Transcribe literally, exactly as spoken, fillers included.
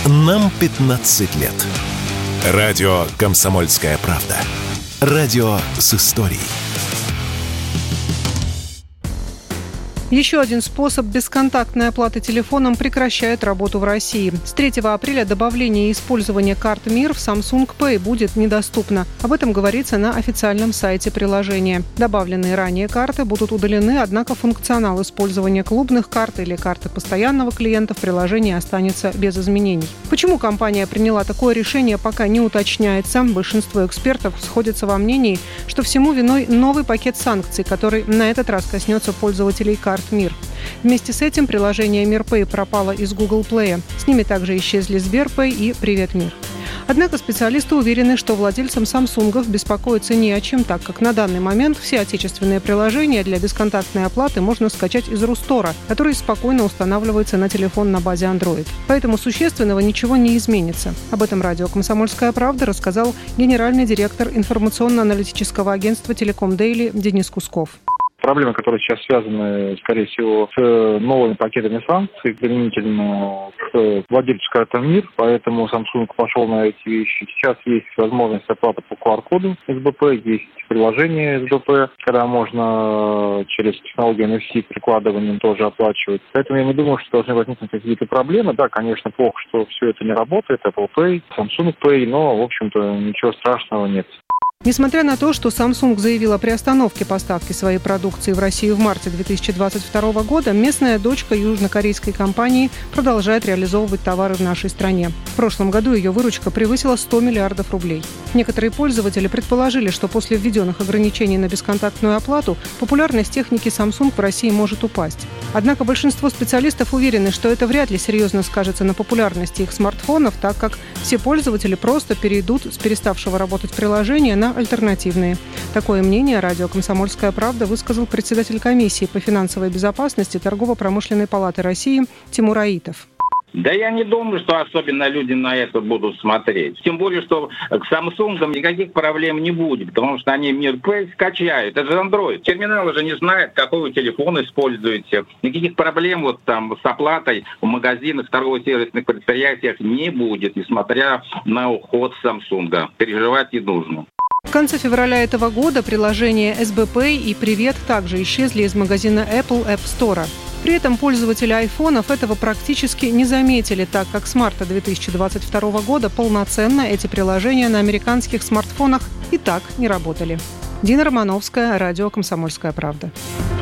Нам пятнадцать лет. Радио «Комсомольская правда». Радио с историей. Еще один способ бесконтактной оплаты телефоном прекращает работу в России. С третьего апреля добавление и использование карт МИР в Samsung Pay будет недоступно. Об этом говорится на официальном сайте приложения. Добавленные ранее карты будут удалены, однако функционал использования клубных карт или карты постоянного клиента в приложении останется без изменений. Почему компания приняла такое решение, пока не уточняется. Большинство экспертов сходятся во мнении, что всему виной новый пакет санкций, который на этот раз коснется пользователей карт МИР. Вместе с этим приложение МИР-Пэй пропало из Google Play. С ними также исчезли Сберпэй и Привет Мир. Однако специалисты уверены, что владельцам самсунгов беспокоиться не о чем, так как на данный момент все отечественные приложения для бесконтактной оплаты можно скачать из Рустора, который спокойно устанавливается на телефон на базе Android. Поэтому существенного ничего не изменится. Об этом радио «Комсомольская правда» рассказал генеральный директор информационно-аналитического агентства «Телеком Дейли» Денис Кусков. Проблемы, которые сейчас связаны, скорее всего, с новыми пакетами санкций, применительно к владельцу карты МИР, поэтому Samsung пошел на эти вещи. Сейчас есть возможность оплаты по ку ар-коду эс бэ пэ, есть приложение эс бэ пэ, когда можно через технологию эн эф си прикладыванием тоже оплачивать. Поэтому я не думаю, что должны возникнуть какие-то проблемы. Да, конечно, плохо, что все это не работает, Apple Pay, Samsung Pay, но, в общем-то, ничего страшного нет. Несмотря на то, что Samsung заявил о приостановке поставки своей продукции в Россию в марте две тысячи двадцать второго года, местная дочка южнокорейской компании продолжает реализовывать товары в нашей стране. В прошлом году ее выручка превысила сто миллиардов рублей. Некоторые пользователи предположили, что после введенных ограничений на бесконтактную оплату популярность техники Samsung в России может упасть. Однако большинство специалистов уверены, что это вряд ли серьезно скажется на популярности их смартфонов, так как все пользователи просто перейдут с переставшего работать приложения на альтернативные. Такое мнение радио «Комсомольская правда» высказал председатель комиссии по финансовой безопасности Торгово-промышленной палаты России Тимур Аитов. Да я не думаю, что особенно люди на это будут смотреть. Тем более, что к Samsung никаких проблем не будет, потому что они МИР-Пэй скачают. Это же Android. Терминал уже не знает, какой вы телефон используете. Никаких проблем вот там с оплатой в магазинах, торгово-сервисных предприятиях не будет, несмотря на уход Samsung. Переживать не нужно. В конце февраля этого года приложения эс бэ пэй и Привет также исчезли из магазина Apple App Store. При этом пользователи айфонов этого практически не заметили, так как с марта две тысячи двадцать второго года полноценно эти приложения на американских смартфонах и так не работали. Дина Романовская, радио «Комсомольская правда».